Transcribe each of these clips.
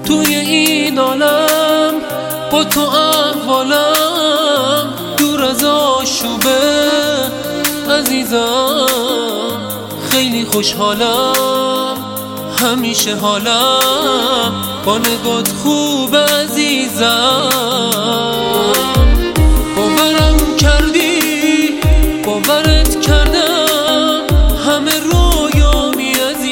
توی این عالم، با تو احوالم دور از آشوبه عزیزم. خیلی خوشحالم، همیشه حالم با نگات خوب عزیزم. باورم کردی، باورت کردم، همه رویامی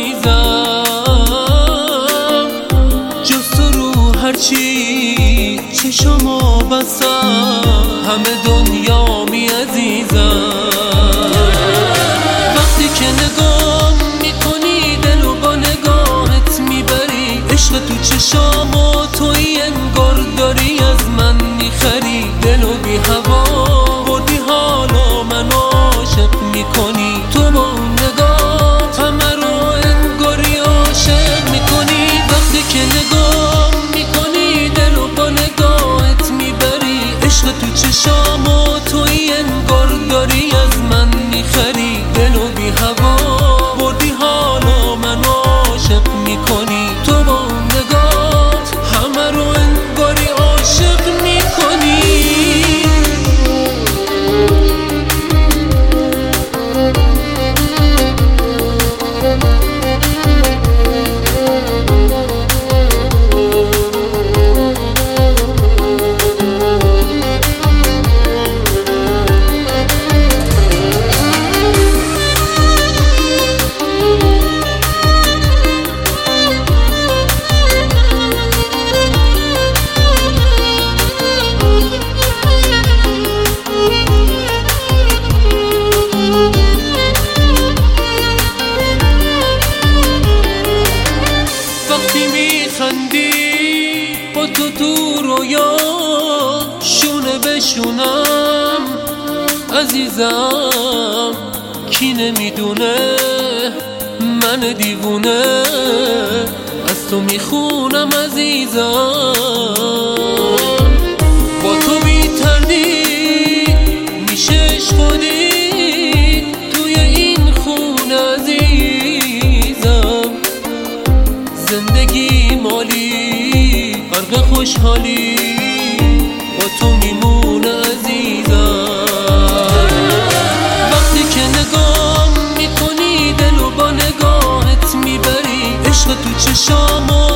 عزیزم. جز تو رو هرچی چشمو بستم، همه دنیامی عزیزم. وقتی که نگاه میکنی دلو با نگاهت میبری، عشق تو چشامو توی انگار داری از من میخری. دلو بی هوا بردی حالا من عاشق میکنی، تو با اون نگاه همه رو انگاری عاشق میکنی. وقتی که نگاه میکنی دلو با نگاهت میبری، عشق تو چشامو توی انگار داری از من میخری. دلو بی هوا بردی حالا من عاشق میکنی، تو با اون نگات همه رو انگاری عاشق میکنی. وقتی میخندی با تو تو رویا، شونه به شونم عزیزم. کی نمیدونه من دیوونه از تو میخونم عزیزم. با تو بی تردید میشه عشق خودی توی این خونه عزیزم. زندگی مالی غرق خوشحالی با تو میمونه عزیزم. وقتی که نگاه میکنی دلو با نگاهت میبری، عشق تو چشامو